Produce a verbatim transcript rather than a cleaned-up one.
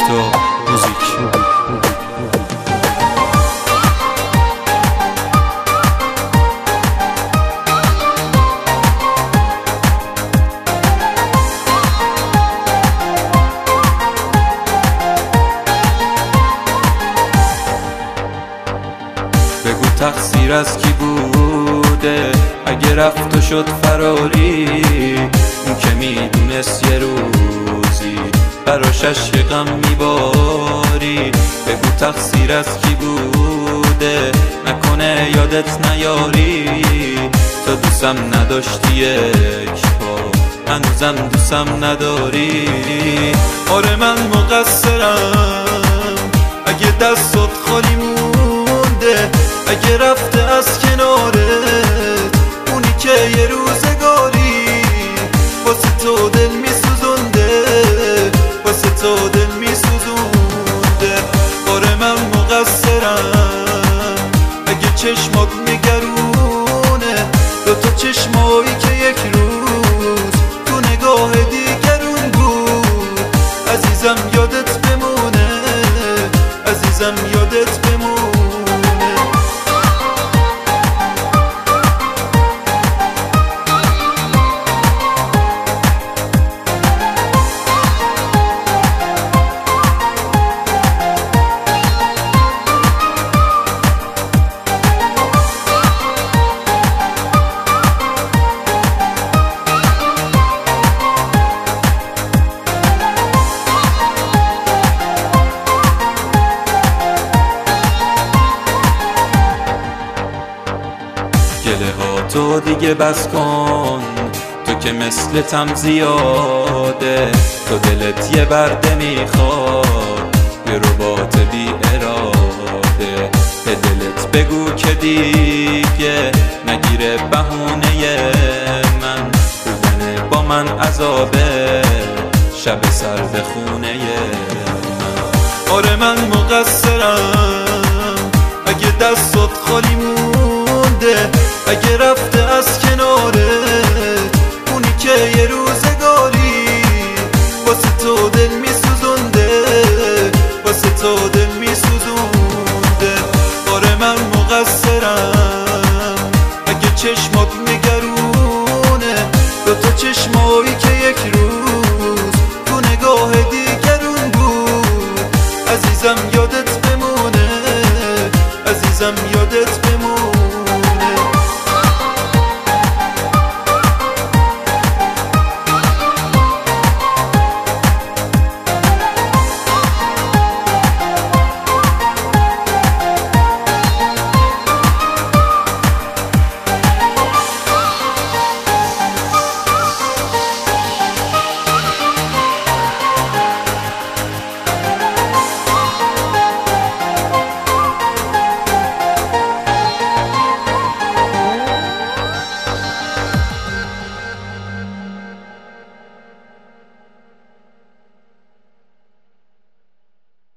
ویکتور موزیک. بگو تقصیر از کی بوده اگه رفت و شد فراری، اون که میدونست یه روزی براش عشق غم میباری. بگو تقصیر از کی بوده نکنه یادت نیاری، تو دوستم نداشتی یک پا هنوزم دوستم نداری. آره من مقصرم اگه دستت خالی مونده، اگه رفته از کنارت اونی که یه روزگاری واسه تو دل میسوزونده، واسه تو دل میسوزونده. آره من مقصرم اگه چشمات نگرونه، دو تا چشمایی که یک روز تو نگاه دیگرون بود. عزیزم یادت بمونه، عزیزم یادت بمونه. گله ها تو دیگه بس کن، تو که مثلتم زیاده. تو دلت یه برده میخواد یه رباط بی اراده. به دلت بگو که دیگه نگیره بهونه من، بودن با من عذابه شب سرد خونه من. آره من مقصرم اگه دستت خالی مونده، اگه رفته از کنارت اونی که یه روزگاری واسه تو دل میسوزونده، واسه تو دل میسوزونده. آره من مقصرم اگه چشمات نگرونه، دو تا چشمایی که یک روز تو نگاه دیگرون بود. عزیزم یادت بمونه، عزیزم یادت بمونه.